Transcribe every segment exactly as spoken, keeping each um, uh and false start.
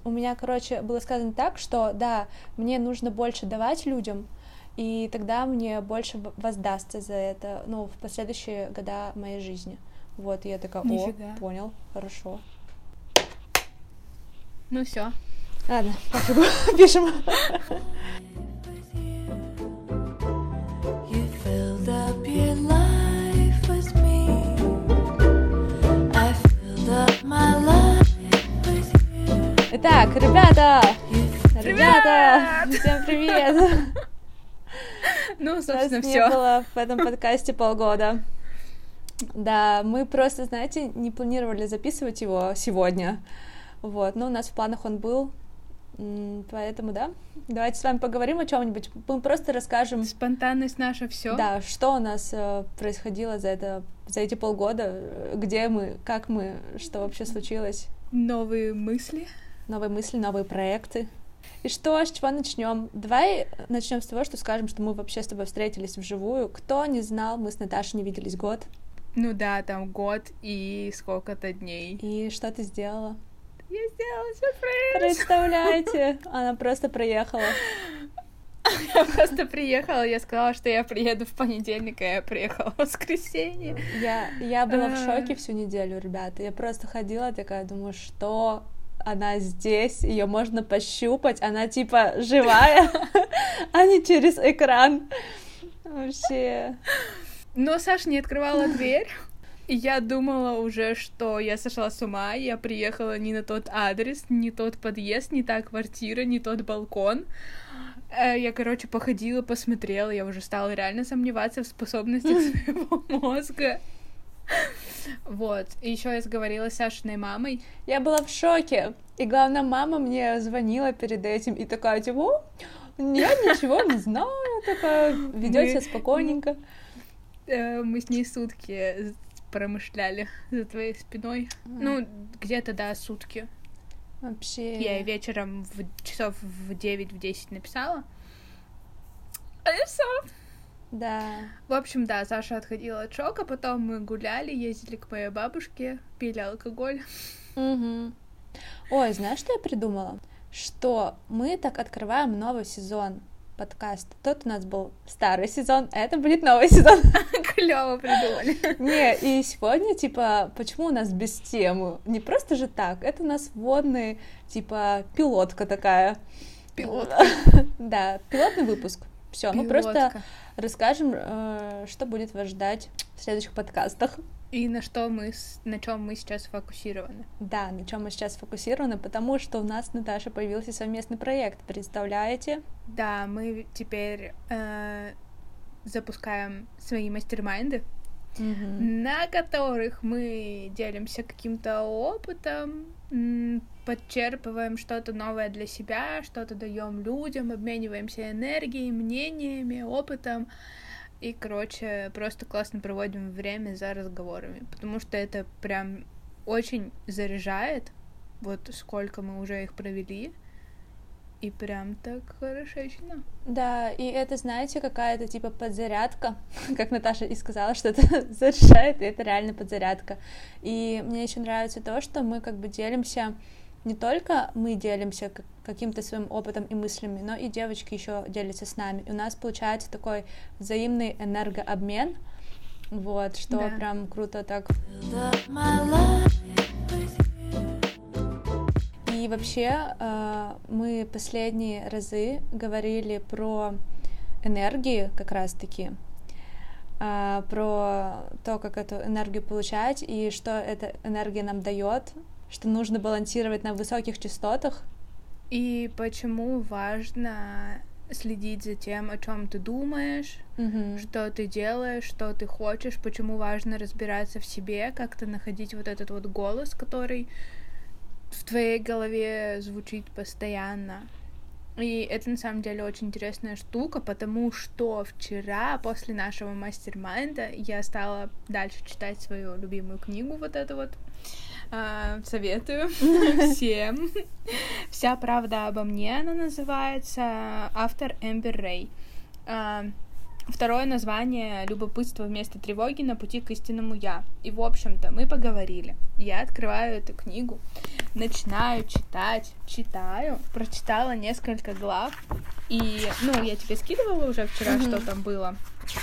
у меня, короче, было сказано так, что, да, мне нужно больше давать людям, и тогда мне больше воздастся за это, ну, в последующие года моей жизни. Вот, и я такая, о, Нифига. понял, хорошо. Ну все. Ладно, пофигу, пишем. Итак, ребята! Ребята! Всем привет! Ну, собственно, Нас все. не было в этом подкасте полгода. Да, мы просто, знаете, не планировали записывать его сегодня. Вот, но у нас в планах он был. Поэтому, да, давайте с вами поговорим о чем-нибудь. Мы просто расскажем. Спонтанность наша все. Да, что у нас э, происходило за это, за эти полгода, где мы, как мы, что вообще случилось. Новые мысли. Новые мысли, новые проекты. И что, с чего начнем? Давай начнем с того, что скажем, что мы вообще с тобой встретились вживую. Кто не знал, мы с Наташей не виделись год. Ну да, там год и сколько-то дней. И что ты сделала? Я сделала сюрприз! Представляете, она просто проехала. Я просто приехала, я сказала, что я приеду в понедельник, а я приехала в воскресенье. Я, я была в шоке всю неделю, ребята. Я просто ходила такая, думаю, что она здесь, ее можно пощупать, она типа живая, а не через экран. Вообще. Но Саша не открывала дверь. И я думала уже, что я сошла с ума, я приехала не на тот адрес, не тот подъезд, не та квартира, не тот балкон. Я, короче, походила, посмотрела, я уже стала реально сомневаться в способностях своего мозга. Вот. И еще я сговорилась с Сашиной мамой. Я была в шоке. И главное, мама мне звонила перед этим и такая, типа, нет, ничего не знаю, такая, ведёт себя спокойненько. Мы с ней сутки промышляли за твоей спиной. Mm. Ну, где-то, да, сутки. Вообще. Я ей вечером в часов в девять, в десять написала. И всё. Да. В общем, да, Саша отходила от шока, потом мы гуляли, ездили к моей бабушке, пили алкоголь. Угу. Ой, знаешь, что я придумала? Что мы так открываем новый сезон подкаст. Тот у нас был старый сезон, а это будет новый сезон. Клёво придумали. Не, и сегодня, типа, почему у нас без темы? Не просто же так, это у нас вводный, типа, пилотка такая. Пилотка. Да, пилотный выпуск. Все, мы просто расскажем, что будет вас ждать в следующих подкастах. И на что мы, на чем мы сейчас фокусированы. Да, на чем мы сейчас фокусированы, потому что у нас с Наташей появился совместный проект, представляете? Да, мы теперь э, запускаем свои мастер-майнды, mm-hmm. на которых мы делимся каким-то опытом, м- подчерпываем что-то новое для себя, что-то даем людям, обмениваемся энергией, мнениями, опытом. И, короче, просто классно проводим время за разговорами, потому что это прям очень заряжает, вот сколько мы уже их провели, и прям так хорошечно. Да, и это, знаете, какая-то типа подзарядка, как Наташа и сказала, что это заряжает, и это реально подзарядка. И мне еще нравится то, что мы как бы делимся, не только мы делимся каким-то своим опытом и мыслями, но и девочки еще делятся с нами. И у нас получается такой взаимный энергообмен, вот, что да. Прям круто так. И вообще мы последние разы говорили про энергии как раз-таки, про то, как эту энергию получать и что эта энергия нам дает, что нужно балансировать на высоких частотах. И почему важно следить за тем, о чем ты думаешь, mm-hmm. что ты делаешь, что ты хочешь, почему важно разбираться в себе, как-то находить вот этот вот голос, который в твоей голове звучит постоянно. И это на самом деле очень интересная штука, потому что вчера, после нашего мастер-майнда, я стала дальше читать свою любимую книгу, вот эту вот. Uh, советую всем. «Вся правда обо мне» она называется. Автор Эмбер Рэй. Uh, Второе название — любопытство вместо тревоги на пути к истинному я. И, в общем-то, мы поговорили. Я открываю эту книгу, начинаю читать, читаю, прочитала несколько глав. И, ну, я тебе скидывала уже вчера, mm-hmm. что там было.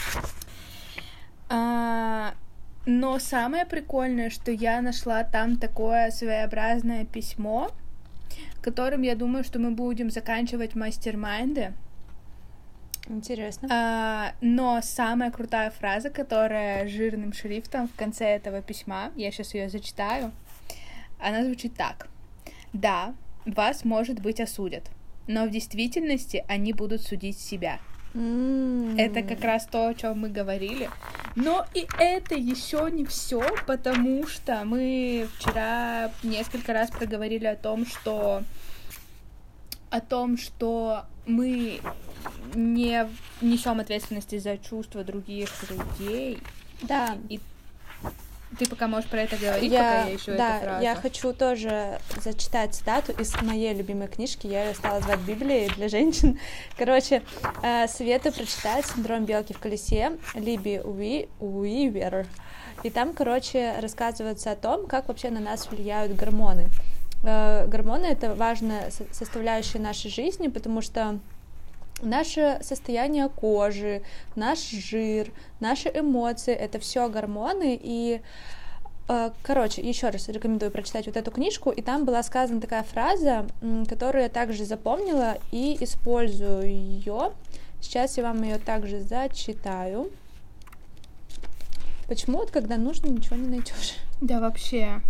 А, но самое прикольное, что я нашла там такое своеобразное письмо, которым, я думаю, что мы будем заканчивать мастер-майнды. Интересно. А, но самая крутая фраза, которая жирным шрифтом в конце этого письма, я сейчас ее зачитаю, она звучит так. Да, вас, может быть, осудят, но в действительности они будут судить себя. Mm. Это как раз то, о чем мы говорили. Но и это еще не все, потому что мы вчера несколько раз проговорили о том, что о том, что мы не несем ответственности за чувства других людей. Да. И ты пока можешь про это говорить, я, пока я ищу да, эту фразу. Я хочу тоже зачитать цитату из моей любимой книжки. Я ее стала звать Библией для женщин. Короче, э, советую прочитать «Синдром белки в колесе» Либи Уи, Уивер. И там, короче, рассказывается о том, как вообще на нас влияют гормоны. Э, гормоны — это важная составляющая нашей жизни, потому что наше состояние кожи, наш жир, наши эмоции — это все гормоны. И, э, короче, еще раз рекомендую прочитать вот эту книжку. И там была сказана такая фраза, которую я также запомнила и использую ее. Сейчас я вам ее также зачитаю. Почему вот когда нужно, ничего не найдешь? Да, вообще.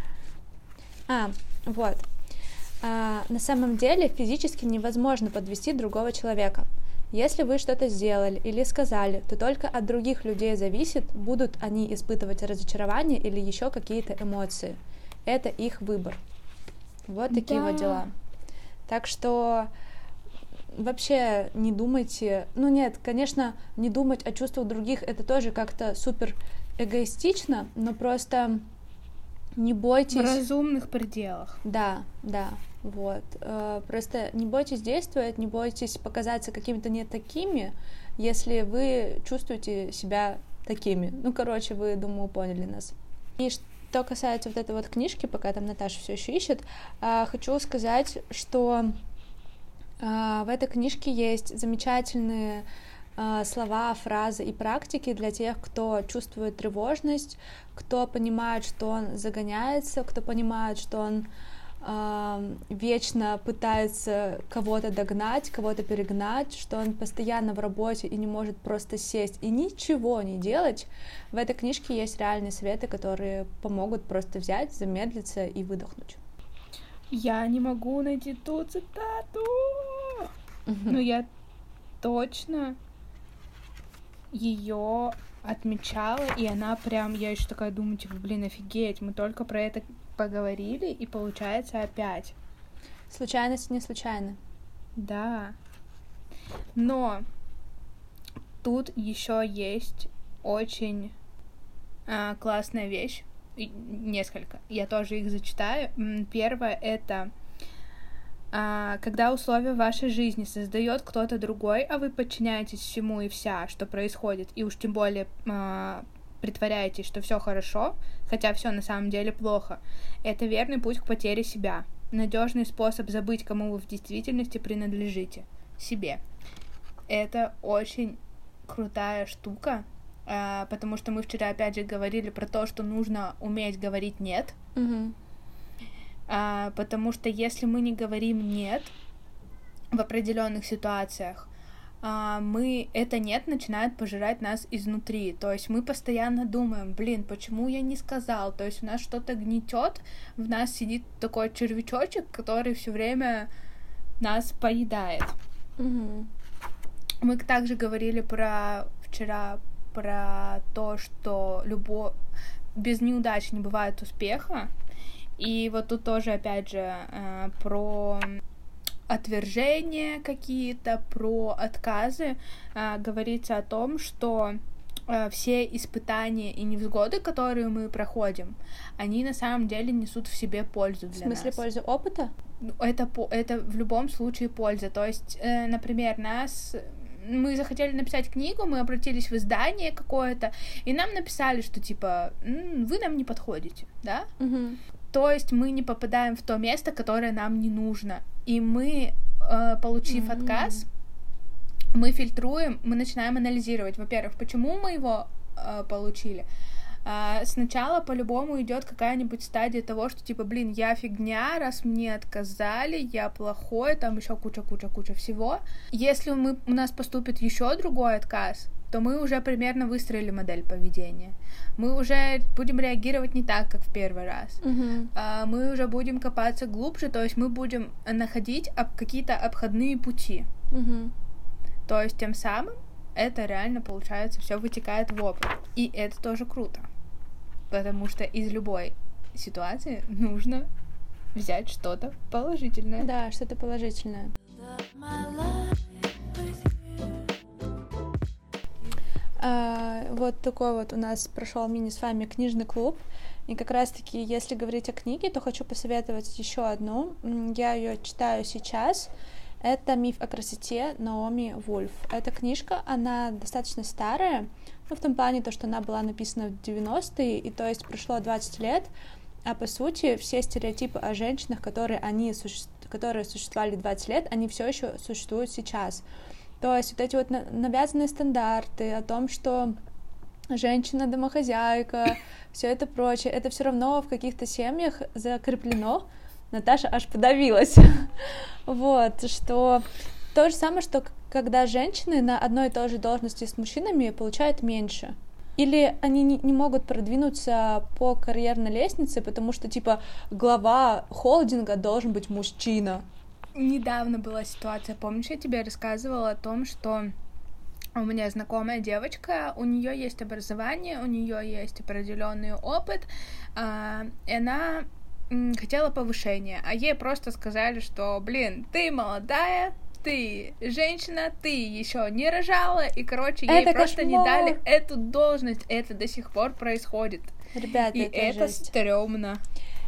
А, вот. А, на самом деле физически невозможно подвести другого человека. Если вы что-то сделали или сказали, то только от других людей зависит, будут они испытывать разочарование или еще какие-то эмоции. Это их выбор. Вот такие да. вот дела. Так что вообще не думайте... Ну нет, конечно, не думать о чувствах других — это тоже как-то супер эгоистично, но просто не бойтесь... В разумных пределах. Да, да. Вот. Просто не бойтесь действовать, не бойтесь показаться какими-то не такими, если вы чувствуете себя такими. Ну, короче, вы, думаю, поняли нас. И что касается вот этой вот книжки, пока там Наташа все еще ищет, хочу сказать, что в этой книжке есть замечательные слова, фразы и практики для тех, кто чувствует тревожность, кто понимает, что он загоняется, кто понимает, что он вечно пытается кого-то догнать, кого-то перегнать, что он постоянно в работе и не может просто сесть и ничего не делать. В этой книжке есть реальные советы, которые помогут просто взять, замедлиться и выдохнуть. Я не могу найти ту цитату, но я точно ее отмечала, и она прям, я еще такая думаю, типа, блин, офигеть, мы только про это поговорили, и получается опять. Случайности не случайны. Да. Но тут еще есть очень а, классная вещь. Несколько. Я тоже их зачитаю. Первое — это а, когда условия в вашей жизни создает кто-то другой, а вы подчиняетесь всему и вся, что происходит, и уж тем более а, притворяетесь, что все хорошо, хотя все на самом деле плохо. Это верный путь к потере себя. Надежный способ забыть, кому вы в действительности принадлежите. Себе. Это очень крутая штука, потому что мы вчера опять же говорили про то, что нужно уметь говорить «нет». Mm-hmm. Потому что если мы не говорим «нет» в определенных ситуациях, мы, это «нет» начинает пожирать нас изнутри, то есть мы постоянно думаем, блин, почему я не сказал, то есть у нас что-то гнетет, в нас сидит такой червячочек, который все время нас поедает. Mm-hmm. Мы также говорили про вчера про то, что любо... без неудач не бывает успеха, и вот тут тоже опять же про отвержения какие-то, про отказы, а, говорится о том, что а, все испытания и невзгоды, которые мы проходим, они на самом деле несут в себе пользу для нас. В смысле, пользу опыта? Это, это в любом случае польза. То есть, э, например, нас мы захотели написать книгу, мы обратились в издание какое-то, и нам написали, что, типа, вы нам не подходите, да? Угу. То есть мы не попадаем в то место, которое нам не нужно. И мы, получив mm-hmm. отказ, мы фильтруем, мы начинаем анализировать, во-первых, почему мы его получили. Сначала по-любому идет какая-нибудь стадия того, что типа, блин, я фигня, раз мне отказали, я плохой, там еще куча-куча-куча всего. Если мы, у нас поступит еще другой отказ, то мы уже примерно выстроили модель поведения. Мы уже будем реагировать не так, как в первый раз. Uh-huh. А, мы уже будем копаться глубже, то есть мы будем находить об, какие-то обходные пути. Uh-huh. То есть тем самым это реально, получается, все вытекает в опыт. И это тоже круто. Потому что из любой ситуации нужно взять что-то положительное. Да, что-то положительное. А, вот такой вот у нас прошел мини с вами книжный клуб. И как раз-таки, если говорить о книге, то хочу посоветовать еще одну. Я ее читаю сейчас. Это «Миф о красоте» Наоми Вульф. Эта книжка, она достаточно старая, ну, в том плане, то, что она была написана в девяностые, и то есть прошло двадцать лет, а по сути все стереотипы о женщинах, которые, они, которые существовали двадцать лет, они все еще существуют сейчас. То есть вот эти вот навязанные стандарты о том, что женщина-домохозяйка, все это прочее, это все равно в каких-то семьях закреплено. Наташа аж подавилась. Вот, что то же самое, что когда женщины на одной и той же должности с мужчинами получают меньше. Или они не, не могут продвинуться по карьерной лестнице, потому что, типа, глава холдинга должен быть мужчина. Недавно была ситуация, помнишь, я тебе рассказывала о том, что у меня знакомая девочка, у нее есть образование, у нее есть определенный опыт, а, и она м, хотела повышения, а ей просто сказали, что, блин, ты молодая, ты женщина, ты еще не рожала, и, короче, ей это просто кошмар. не дали эту должность, это до сих пор происходит. Ребята, и это, это жесть. стрёмно.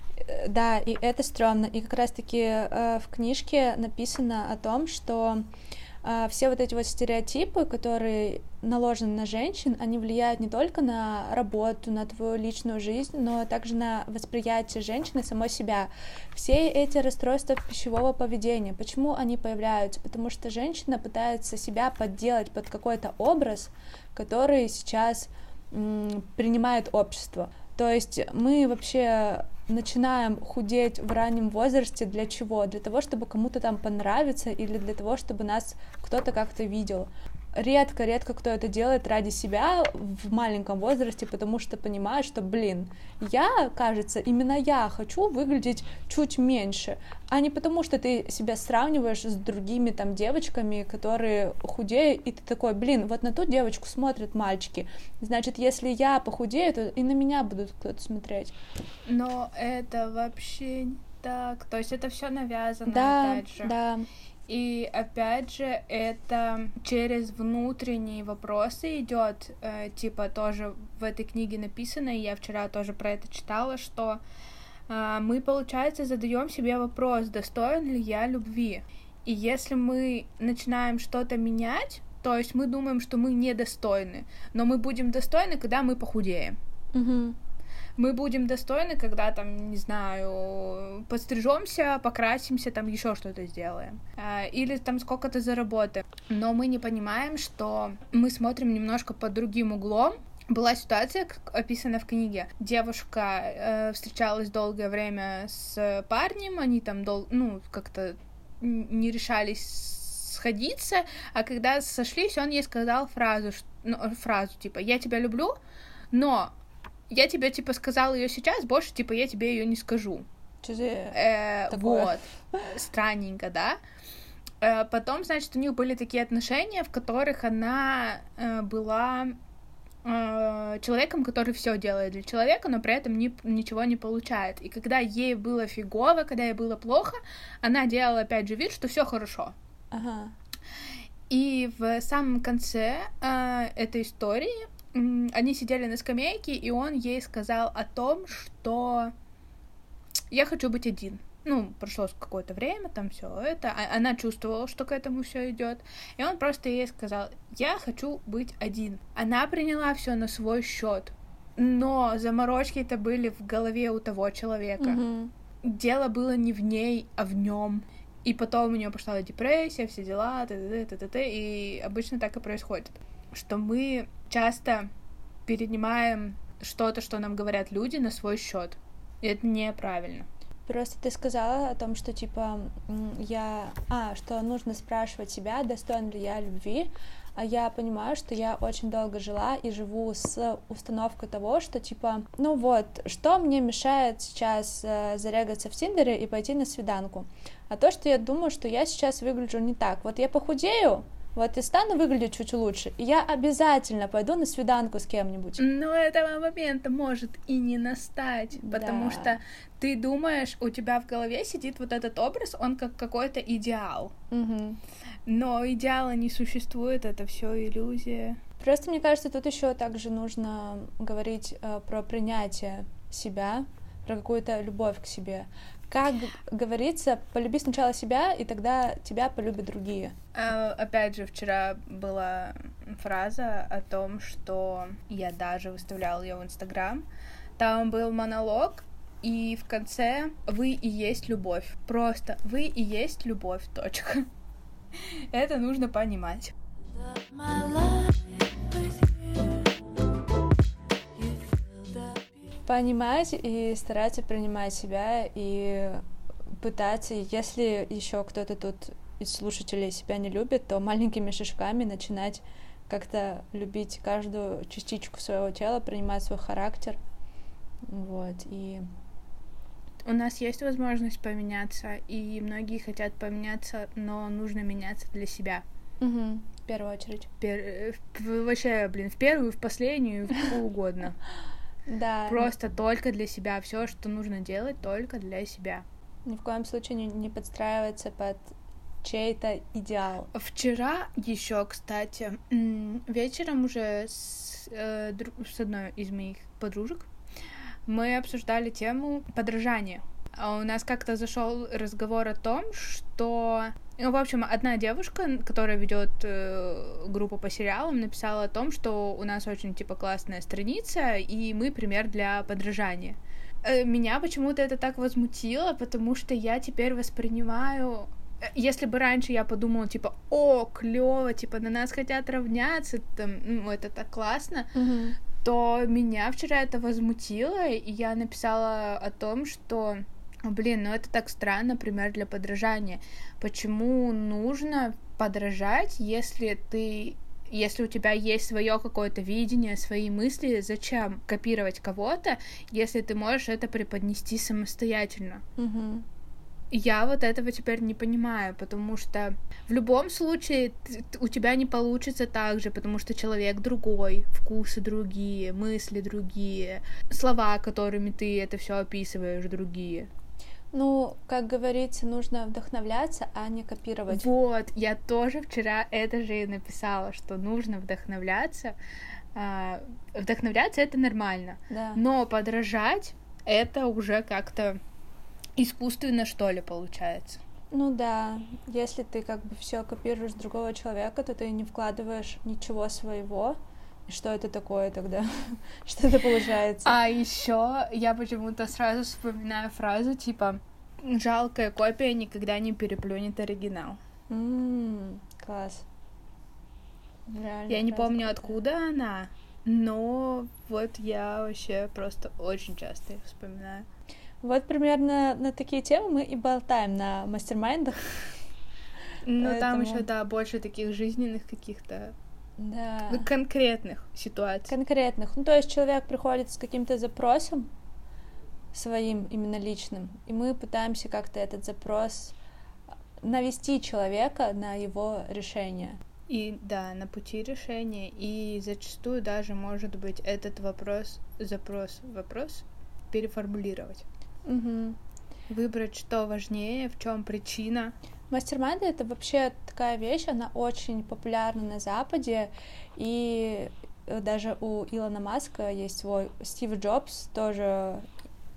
Да, и это стрёмно. И как раз-таки э, в книжке написано о том, что э, все вот эти вот стереотипы, которые наложены на женщин, они влияют не только на работу, на твою личную жизнь, но также на восприятие женщины самой себя. Все эти расстройства пищевого поведения, почему они появляются? Потому что женщина пытается себя подделать под какой-то образ, который сейчас м, принимает общество. То есть мы вообще начинаем худеть в раннем возрасте для чего? Для того, чтобы кому-то там понравиться или для того, чтобы нас кто-то как-то видел. Редко-редко кто это делает ради себя в маленьком возрасте, потому что понимает, что, блин, я, кажется, именно я хочу выглядеть чуть меньше, а не потому, что ты себя сравниваешь с другими там девочками, которые худее, и ты такой, блин, вот на ту девочку смотрят мальчики, значит, если я похудею, то и на меня будут кто-то смотреть. Но это вообще не так, то есть это все навязано, да, опять же. Да. И опять же, это через внутренние вопросы идет, э, типа тоже в этой книге написано, и я вчера тоже про это читала, что э, мы, получается, задаем себе вопрос, достоин ли я любви. И если мы начинаем что-то менять, то есть мы думаем, что мы недостойны, но мы будем достойны, когда мы похудеем. Угу. Мы будем достойны, когда там, не знаю, подстрижемся, покрасимся, там еще что-то сделаем. Или там сколько-то заработаем. Но мы не понимаем, что мы смотрим немножко под другим углом. Была ситуация, как описана в книге. Девушка э, встречалась долгое время с парнем, они там, дол- ну, как-то не решались сходиться, а когда сошлись, он ей сказал фразу, ну, фразу типа «я тебя люблю, но я тебе, типа, сказала ее сейчас, больше, типа, я тебе ее не скажу». Что за э, вот. Странненько, да? Э, потом, значит, у них были такие отношения, в которых она э, была э, человеком, который все делает для человека, но при этом ни, ничего не получает. И когда ей было фигово, когда ей было плохо, она делала, опять же, вид, что все хорошо. Ага. И в самом конце э, этой истории они сидели на скамейке, и он ей сказал о том, что я хочу быть один. ну, прошло какое-то время, там все это, а она чувствовала, что к этому все идет, и он просто ей сказал: я хочу быть один. Она приняла все на свой счет, но заморочки-то были в голове у того человека. Mm-hmm. Дело было не в ней, а в нем. И потом у нее пошла депрессия, все дела, т.т. т.т. И обычно так и происходит, что мы часто перенимаем что-то, что нам говорят люди, на свой счет. И это неправильно. Просто ты сказала о том, что, типа, я... А, что нужно спрашивать себя, достоин ли я любви, а я понимаю, что я очень долго жила и живу с установкой того, что, типа, ну вот, что мне мешает сейчас э, зарегаться в Тиндере и пойти на свиданку? А то, что я думаю, что я сейчас выгляжу не так. Вот я похудею, вот и стану выглядеть чуть лучше, и я обязательно пойду на свиданку с кем-нибудь. Но этого момента может и не настать, потому Да. что ты думаешь, у тебя в голове сидит вот этот образ, он как какой-то идеал. Угу. Но идеала не существует, это все иллюзия. Просто мне кажется, тут еще также нужно говорить э, про принятие себя, про какую-то любовь к себе. Как говорится, полюби сначала себя, и тогда тебя полюбят другие. А, опять же, вчера была фраза о том, что я даже выставляла ее в Инстаграм. Там был монолог, и в конце «Вы и есть любовь». Просто «Вы и есть любовь», точка. Это нужно понимать. Понимать и стараться принимать себя, и пытаться, если еще кто-то тут из слушателей себя не любит, то маленькими шажками начинать как-то любить каждую частичку своего тела, принимать свой характер. Вот, и... У нас есть возможность поменяться, и многие хотят поменяться, но нужно меняться для себя. Угу, в первую очередь. Пер... Вообще, блин, в первую, в последнюю, в какую угодно. Да. Просто только для себя. Все, что нужно делать, только для себя. Ни в коем случае не, не подстраиваться под чей-то идеал. Вчера еще, кстати, вечером уже с, э, с одной из моих подружек мы обсуждали тему подражания. А у нас как-то зашел разговор о том, что... Ну, в общем, одна девушка, которая ведет э, группу по сериалам, написала о том, что у нас очень, типа, классная страница, и мы пример для подражания. Э, меня почему-то это так возмутило, потому что я теперь воспринимаю... Если бы раньше я подумала, типа, о, клево, типа, на нас хотят равняться, там, ну, это так классно, Mm-hmm. то меня вчера это возмутило, и я написала о том, что... Блин, ну это так странно, например, для подражания. Почему нужно подражать, если ты, если у тебя есть свое какое-то видение, свои мысли? Зачем копировать кого-то, если ты можешь это преподнести самостоятельно? Mm-hmm. Я вот этого теперь не понимаю, потому что в любом случае у тебя не получится так же, потому что человек другой, вкусы другие, мысли другие, слова, которыми ты это все описываешь, другие. Ну, как говорится, нужно вдохновляться, а не копировать. Вот, я тоже вчера это же и написала, что нужно вдохновляться. А, вдохновляться — это нормально, да. Но подражать — это уже как-то искусственно, что ли, получается. Ну да, если ты как бы все копируешь другого человека, то ты не вкладываешь ничего своего. И что это такое тогда? Что это получается? А еще я почему-то сразу вспоминаю фразу типа «жалкая копия никогда не переплюнет оригинал». М-м, класс. Реально я не фраза помню, такая. откуда она, но вот я вообще просто очень часто их вспоминаю. Вот примерно на такие темы мы и болтаем на мастер-майндах. Ну, Поэтому... там еще, да, больше таких жизненных каких-то да. конкретных ситуаций. Конкретных. Ну, то есть человек приходит с каким-то запросом своим, именно личным, и мы пытаемся как-то этот запрос навести человека на его решение. И да, на пути решения, и зачастую даже, может быть, этот вопрос, запрос, вопрос переформулировать. Угу. Выбрать, что важнее, в чем причина. Мастер-майнды — это вообще такая вещь, она очень популярна на Западе, и даже у Илона Маска есть свой, Стив Джобс тоже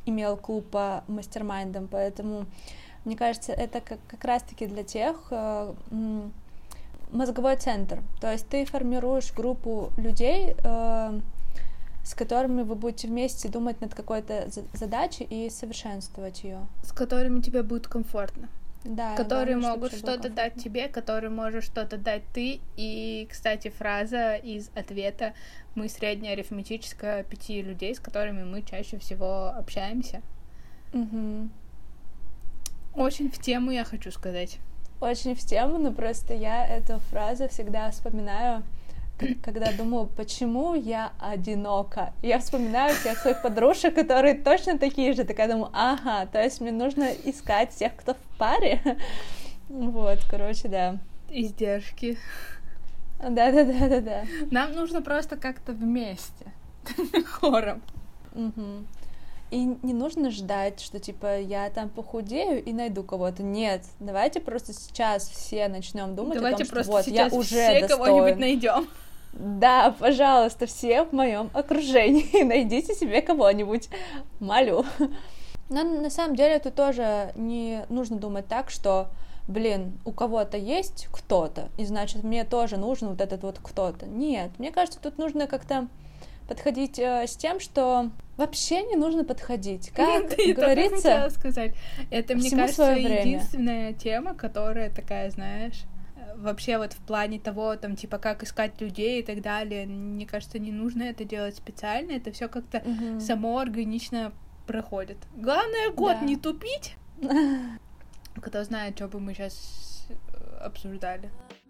имел клуб по мастер-майндам, поэтому, мне кажется, это как, как раз-таки для тех, э, мозговой центр, то есть ты формируешь группу людей, э, с которыми вы будете вместе думать над какой-то задачей и совершенствовать ее. С которыми тебе будет комфортно. Да, которые главное, могут что-то дать тебе, которые можешь что-то дать ты. И, кстати, фраза из ответа: мы средняя арифметическая пяти людей, с которыми мы чаще всего общаемся. Угу. Очень в тему, я хочу сказать. Очень в тему, но просто я эту фразу всегда вспоминаю, когда думаю, почему я одинока. Я вспоминаю всех своих подружек, которые точно такие же. Такая думаю, ага, то есть мне нужно искать тех, кто в паре. Вот, короче, да. Издержки. Да-да-да-да-да. Нам нужно просто как-то вместе. Хором. Угу. И не нужно ждать, что, типа, я там похудею и найду кого-то. Нет, давайте просто сейчас все начнем думать давайте о том, что вот, я уже все достоин. кого-нибудь найдем. Да, пожалуйста, все в моем окружении, найдите себе кого-нибудь, молю. Но на самом деле тут тоже не нужно думать так, что, блин, у кого-то есть кто-то, и значит, мне тоже нужен вот этот вот кто-то. Нет, мне кажется, тут нужно как-то подходить э, с тем, что вообще не нужно подходить. Как я говорится, хотела сказать. Это, мне кажется, время. единственная тема, которая такая, знаешь, вообще вот в плане того, там, типа, как искать людей и так далее, мне кажется, не нужно это делать специально, это все как-то угу. само органично проходит. Главное, год да. не тупить. Кто знает, что бы мы сейчас обсуждали.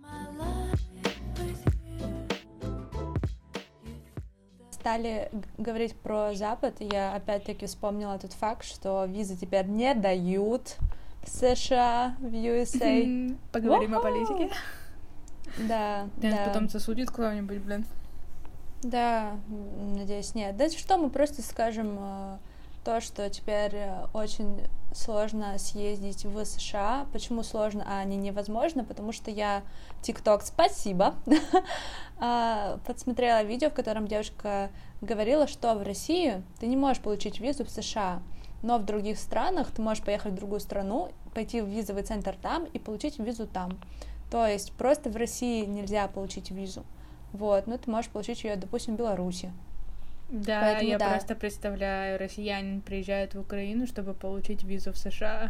Стали говорить про Запад, я опять-таки вспомнила тот факт, что визы теперь не дают в США, в ю эс эй. Поговорим о политике. Да, да. да. Потом засудит кто-нибудь, блин. Да, надеюсь, нет. Да что, мы просто скажем то, что теперь очень сложно съездить в США. Почему сложно, а не невозможно? Потому что я ТикТок, спасибо, подсмотрела видео, в котором девушка говорила, что в России ты не можешь получить визу в США, но в других странах ты можешь поехать в другую страну, пойти в визовый центр там и получить визу там. То есть просто в России нельзя получить визу, вот, но ты можешь получить ее, допустим, в Беларуси. Да, Поэтому, я да. просто представляю, россиянин приезжает в Украину, чтобы получить визу в США.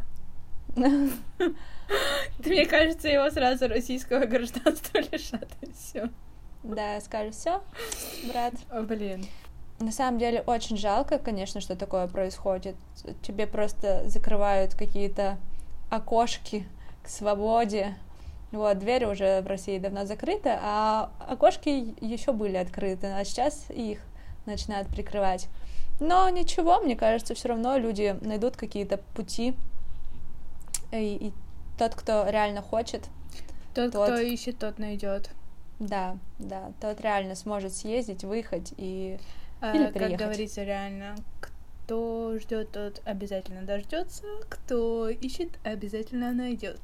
Мне кажется, его сразу российского гражданства лишат, и все. Да, скажешь, все, брат. О, блин. На самом деле очень жалко, конечно, что такое происходит. Тебе просто закрывают какие-то окошки к свободе. Вот, двери уже в России давно закрыты, а окошки еще были открыты, а сейчас их начинают прикрывать. Но ничего, мне кажется, все равно люди найдут какие-то пути, и, и тот, кто реально хочет, тот, тот, кто ищет, тот найдет. Да, да, тот реально сможет съездить, выехать и а, или приехать. Как говорится, реально, кто ждет, тот обязательно дождется, кто ищет, обязательно найдет.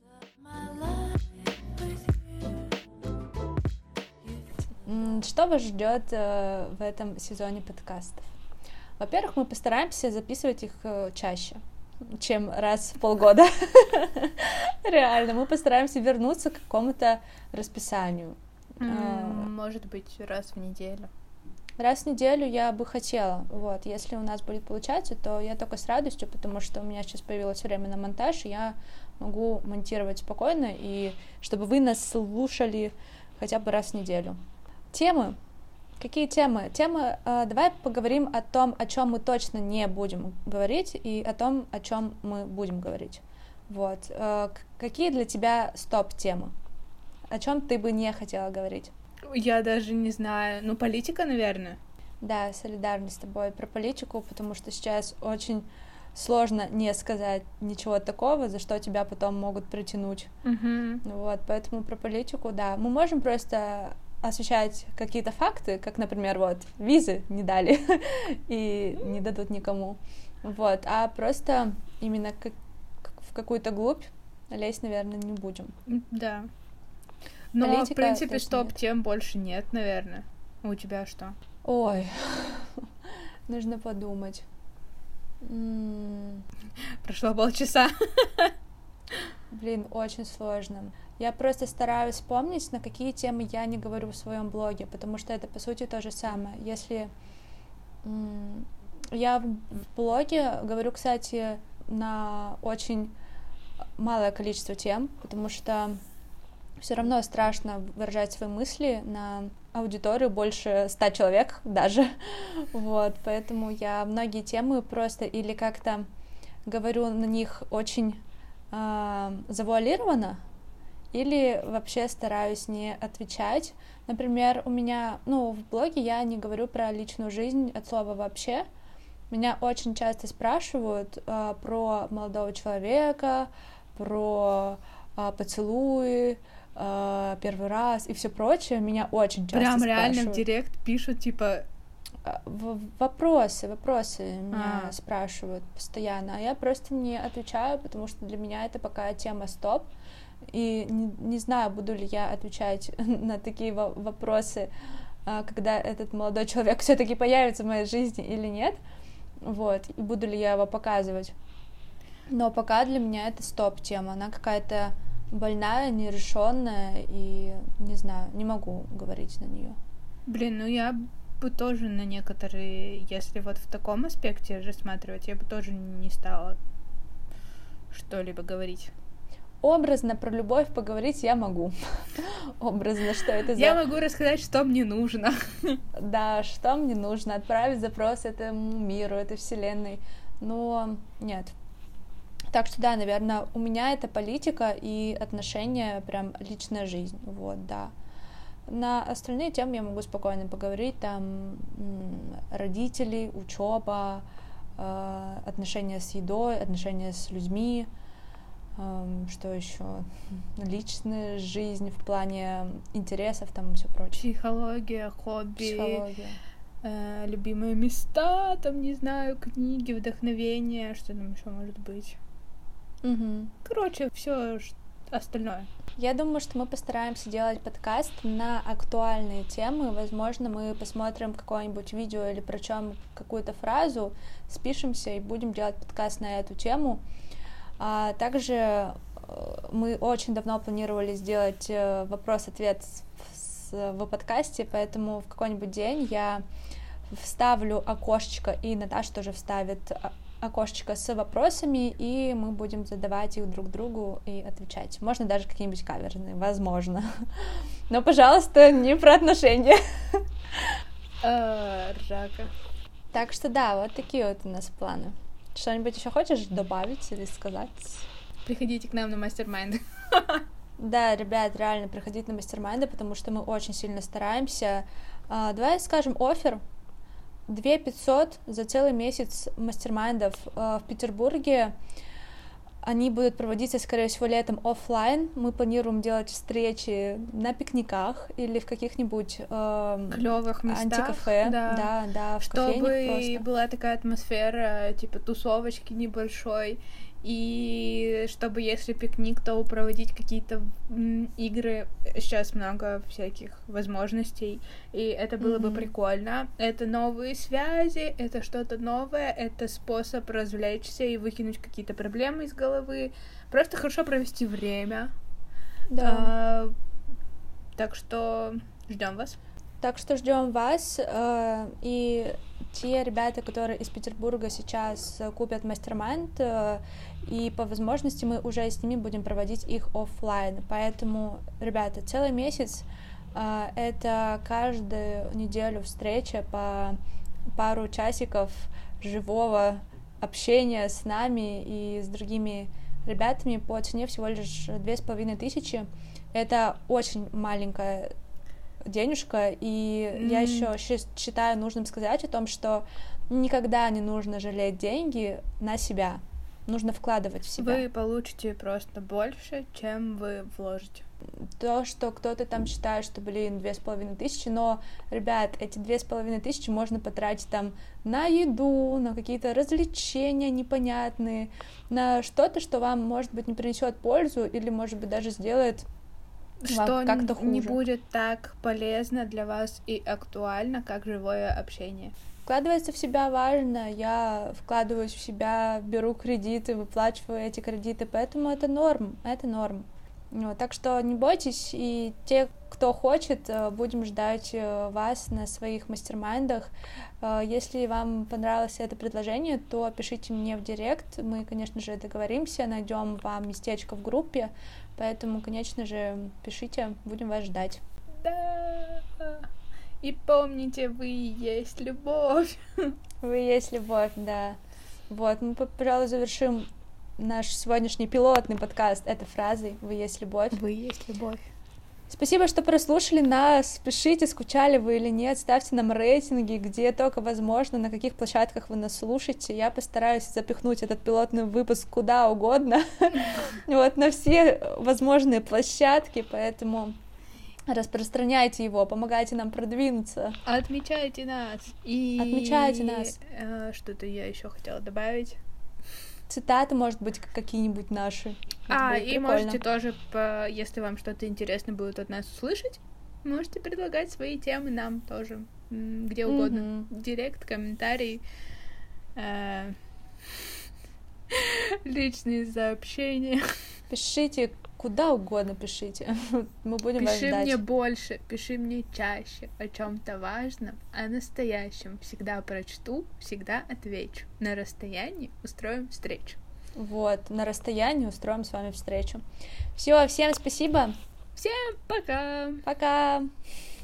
Что вас ждет э, в этом сезоне подкастов? Во-первых, мы постараемся записывать их э, чаще, чем раз в полгода. Реально, мы постараемся вернуться к какому-то расписанию. Mm, может быть, раз в неделю. Раз в неделю я бы хотела. Вот, если у нас будет получаться, то я только с радостью, потому что у меня сейчас появилось время на монтаж, и я могу монтировать спокойно, и чтобы вы нас слушали хотя бы раз в неделю. Темы. Какие темы? Темы, э, давай поговорим о том, о чем мы точно не будем говорить, и о том, о чем мы будем говорить. Вот. Э, какие для тебя стоп-темы? О чем ты бы не хотела говорить? Я даже не знаю. Ну, политика, наверное. Да, солидарна с тобой про политику, потому что сейчас очень сложно не сказать ничего такого, за что тебя потом могут притянуть. Uh-huh. Вот, поэтому про политику, да. Мы можем просто освещать какие-то факты, как, например, вот, визы не дали и не дадут никому. Вот, а просто именно как, в какую-то глубь лезть, наверное, не будем. Да. Но, политика, в принципе, стоп-тем больше нет, наверное. У тебя что? Ой, нужно подумать. М, Прошло полчаса. Блин, очень сложно. Я просто стараюсь вспомнить, на какие темы я не говорю в своем блоге, потому что это, по сути, то же самое. Если м, я в в блоге говорю, кстати, на очень малое количество тем, потому что все равно страшно выражать свои мысли на аудиторию больше ста человек даже, вот, поэтому я многие темы просто или как-то говорю на них очень э, завуалированно, или вообще стараюсь не отвечать. Например, у меня, ну, в блоге я не говорю про личную жизнь от слова вообще. Меня очень часто спрашивают э, про молодого человека, про э, поцелуи, э, первый раз и все прочее. Меня очень часто Прям спрашивают. реально в директ пишут, типа... В- Вопросы, вопросы меня А. спрашивают постоянно, а я просто не отвечаю, потому что для меня это пока тема стоп, и не, не знаю, буду ли я отвечать на такие во- вопросы, а, когда этот молодой человек все-таки появится в моей жизни или нет, вот, и буду ли я его показывать. Но пока для меня это стоп-тема, она какая-то больная, нерешенная, и не знаю, не могу говорить на нее. Блин, ну я бы тоже на некоторые, если вот в таком аспекте рассматривать, я бы тоже не стала что-либо говорить. Образно про любовь поговорить я могу. Образно, что это за... Я могу рассказать, что мне нужно. Да, что мне нужно, отправить запрос этому миру, этой вселенной. Но нет. Так что да, наверное, у меня это политика и отношения, прям личная жизнь. Вот, да. На остальные темы я могу спокойно поговорить, там м, родители, учеба, э, отношения с едой, отношения с людьми, эм, что еще, личная жизнь в плане интересов, там и все прочее. Психология, хобби, Психология. э, любимые места, там, не знаю, книги, вдохновение, что там еще может быть. Мгм. Короче, все остальное. Я думаю, что мы постараемся делать подкаст на актуальные темы. Возможно, мы посмотрим какое-нибудь видео или прочтем какую-то фразу, спишемся и будем делать подкаст на эту тему. А также э, мы очень давно планировали сделать э, вопрос-ответ с- с- в подкасте, поэтому в какой-нибудь день я вставлю окошечко, и Наташа тоже вставит о- окошечко с вопросами, и мы будем задавать их друг другу и отвечать. Можно даже какие-нибудь каверзные, возможно. Но, пожалуйста, не про отношения. Э, Ржака. Так что да, вот такие вот у нас планы. Что-нибудь еще хочешь добавить или сказать? Приходите к нам на мастер-майнд. Да, ребят, реально приходите на мастер-майнды, потому что мы очень сильно стараемся. А, давай скажем оффер. две тысячи пятьсот за целый месяц мастер-майндов а, в Петербурге. Они будут проводиться, скорее всего, летом оффлайн. Мы планируем делать встречи на пикниках или в каких-нибудь э, Клёвых местах. антикафе. Да. Да, да, в Чтобы кофейнях просто. была такая атмосфера, типа тусовочки небольшой, и чтобы, если пикник, то проводить какие-то м, игры. Сейчас много всяких возможностей, и это было бы Мгм. прикольно. Это новые связи, это что-то новое, это способ развлечься и выкинуть какие-то проблемы из головы. Просто хорошо провести время. Да. А, так что ждем вас. Так что ждем вас. э, И те ребята, которые из Петербурга сейчас э, купят мастер-майнд, э, и по возможности мы уже с ними будем проводить их оффлайн. Поэтому, ребята, целый месяц э, это каждую неделю встреча по пару часиков живого общения с нами и с другими ребятами по цене всего лишь две с половиной тысячи. Это очень маленькая денежка, и М. я еще считаю нужным сказать о том, что никогда не нужно жалеть деньги на себя, нужно вкладывать в себя. Вы получите просто больше, чем вы вложите. То, что кто-то там считает, что, блин, две с половиной тысячи, но, ребят, эти две с половиной тысячи можно потратить там на еду, на какие-то развлечения непонятные, на что-то, что вам, может быть, не принесет пользу или, может быть, даже сделает Что вам как-то не хуже. будет так полезно для вас и актуально, как живое общение. Вкладываться в себя важно, я вкладываюсь в себя, беру кредиты, выплачиваю эти кредиты, поэтому это норм, это норм. Вот, так что не бойтесь, и те, кто хочет, будем ждать вас на своих мастер-майндах. Если вам понравилось это предложение, то пишите мне в директ, мы, конечно же, договоримся, найдем вам местечко в группе, поэтому, конечно же, пишите, будем вас ждать. Да. И помните, вы есть любовь. Вы есть любовь, да. Вот, мы, пожалуй, завершим наш сегодняшний пилотный подкаст этой фразой «Вы есть любовь». Вы есть любовь. Спасибо, что прослушали нас. Пишите, скучали вы или нет, ставьте нам рейтинги, где только возможно, на каких площадках вы нас слушаете. Я постараюсь запихнуть этот пилотный выпуск куда угодно, вот, на все возможные площадки, поэтому... Распространяйте его, помогайте нам продвинуться. Отмечайте нас. И... Отмечайте нас. Э, что-то я еще хотела добавить. Цитаты, может быть, какие-нибудь наши. А, и прикольно. Можете тоже, по... если вам что-то интересно будет от нас услышать, можете предлагать свои темы нам тоже, где угодно. Mm-hmm. Директ, комментарий, э... личные сообщения. Пишите куда угодно, пишите. Мы будем пиши вас ждать. Пиши мне больше, пиши мне чаще о чем-то важном, о настоящем. Всегда прочту, всегда отвечу. На расстоянии устроим встречу. Вот, на расстоянии устроим с вами встречу. Все, всем спасибо. Всем пока. Пока.